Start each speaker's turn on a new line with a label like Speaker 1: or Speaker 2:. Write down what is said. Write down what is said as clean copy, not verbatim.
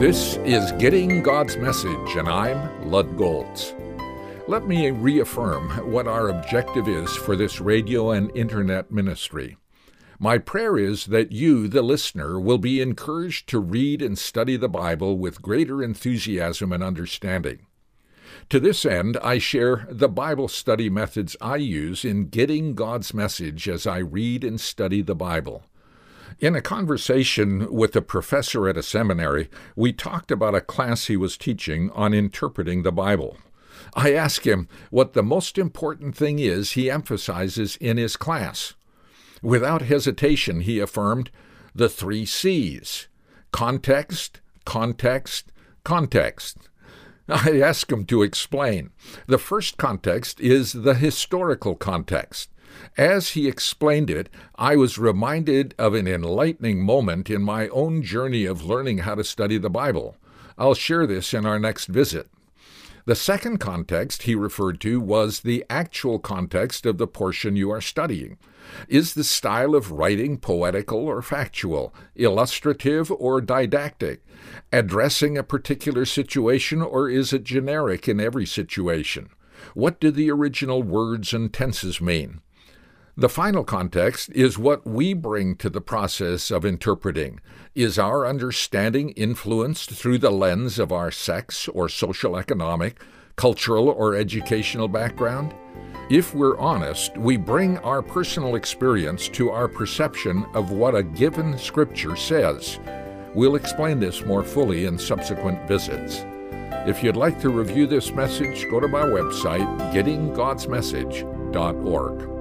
Speaker 1: This is Getting God's Message, and I'm Lud Goltz. Let me reaffirm what our objective is for this radio and internet ministry. My prayer is that you, the listener, will be encouraged to read and study the Bible with greater enthusiasm and understanding. To this end, I share the Bible study methods I use in getting God's message as I read and study the Bible. In a conversation with a professor at a seminary, we talked about a class he was teaching on interpreting the Bible. I asked him what the most important thing is he emphasizes in his class. Without hesitation, he affirmed the 3 C's: context, context, context. I asked him to explain. The first context is the historical context. As he explained it, I was reminded of an enlightening moment in my own journey of learning how to study the Bible. I'll share this in our next visit. The second context he referred to was the actual context of the portion you are studying. Is the style of writing poetical or factual, illustrative or didactic, addressing a particular situation, or is it generic in every situation? What do the original words and tenses mean? The final context is what we bring to the process of interpreting. Is our understanding influenced through the lens of our sex or social, economic, cultural, or educational background? If we're honest, we bring our personal experience to our perception of what a given scripture says. We'll explain this more fully in subsequent visits. If you'd like to review this message, go to my website, gettinggodsmessage.org.